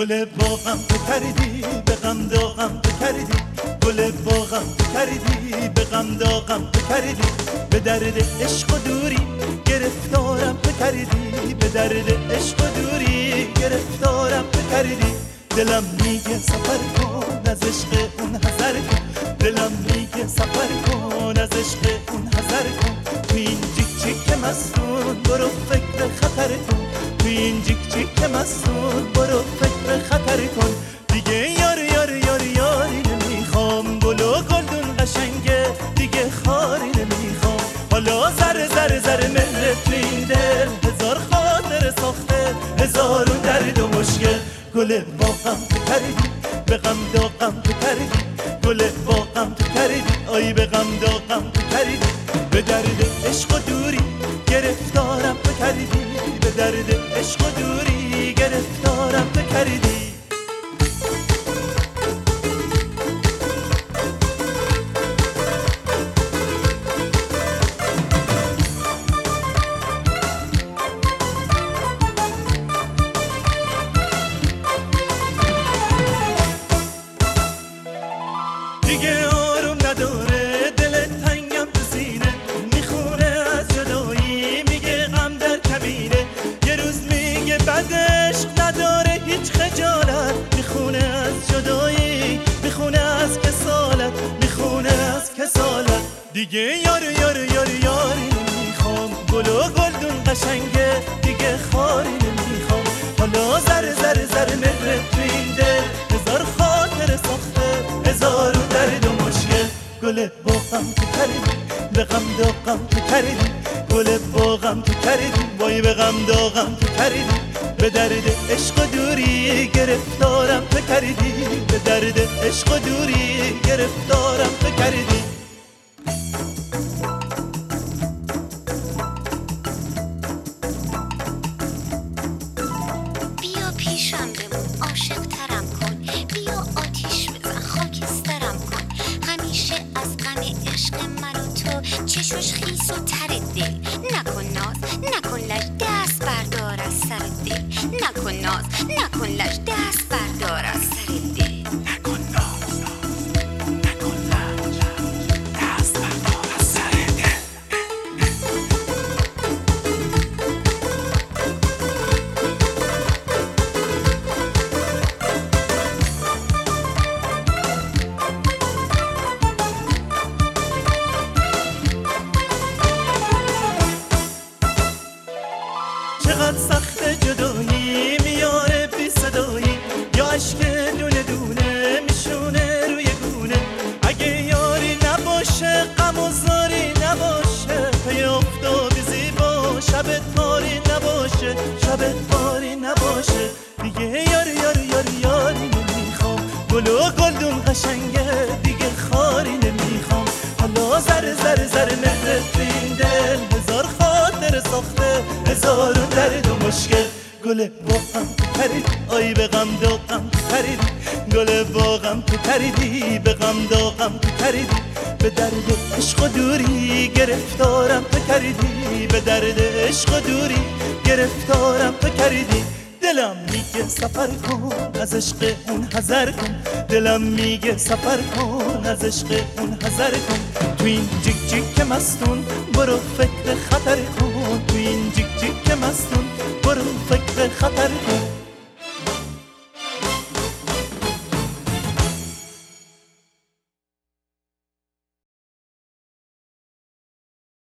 گل باغم تو کردی به غم داغم تو کردی، گل باغم تو کردی به غم داغم تو کردی، به درد عشق و دوری گرفتارم تو کردی، به درد عشق و دوری گرفتارم تو کردی. دلم میگه سفر کن از عشق اون حذر کن، دلم میگه سفر کن از عشق اون حذر کن. تو این جیک جیک مستون برو فکر خطر کن، تو این جیک جیک مستون برو فکر خطر کن. دیگه یاری نمیخوام، گل و گلدون قشنگه دیگه خاری نمیخوام. حالا زر مهر تو این دل، هزار خاطر ساخته هزارون درد و مشکل. گل باغم تو کردی به غم داغم تو کردی، گل باغم تو کردی آی به غم داغم تو کردی، به درد عشق و دوری گرفتارم تو کردی، به درد عشق و دوری گرفتارم تو کردی. دیگه آروم نداره دلت تنگم تو سینه، میخونه از جدایی میگه غم در کمینه. یه روز میگه بد عشق نداره هیچ خجالت، میخونه از جدایی میخونه از کسالت، میخونه از کسالت. دیگه یاری نمیخوام، گل و گلدون قشنگه دیگه خاری نمیخوام. حالا زر مهر تو این دل، هزار خاطر ساخته هزارون درد و مشکل. گل باغم تو کردی به غم داغم تو کردی، گل باغم تو کردی وای به غم داغم تو کردی، به درد عشق و دوری گرفتارم تو کردی، به درد عشق و دوری گرفتارم تو کردی. بیا پیشم بمون عاشق ترم کن، بیا آتیش بزن خاکسترم کن. همیشه از غم عشق من و تو چشوش خیس و تر دل. نکن ناز نکن لج دست بردار از سر دل، نکن ناز نکن لج دست بردار از سر دل. نکن ناز نکن لج دست بردار از سر دل. چقدر سخت جدایی میاره بی صدایی، یا عشق دونه دونه میشونه روی گونه. اگه یاری نباشه غم و زاری نباشه، پی افتادی زیبا شب تاری نباشه، شب تاری نباشه. دیگه یاری نمیخوام، گل و گلدون قشنگه دیگه خاری نمیخوام. حالا زر مهر تو این دل، هزار خاطر ساخته هزارون درد و مشکل. گل باغم تو کردی آی به غم داغم تو کردی، گل باغم تو کردی به غم داغم تو کردی، به درد عشق و دوری گرفتارم تو کردی، به درد عشق و دوری گرفتارم تو کردی. دلم میگه سفر کن از عشق اون حذر کن، دلم میگه سفر کن از عشق اون حذر کن. تو این جیک جیک مستون برو فکر خطر کن، تو این جیک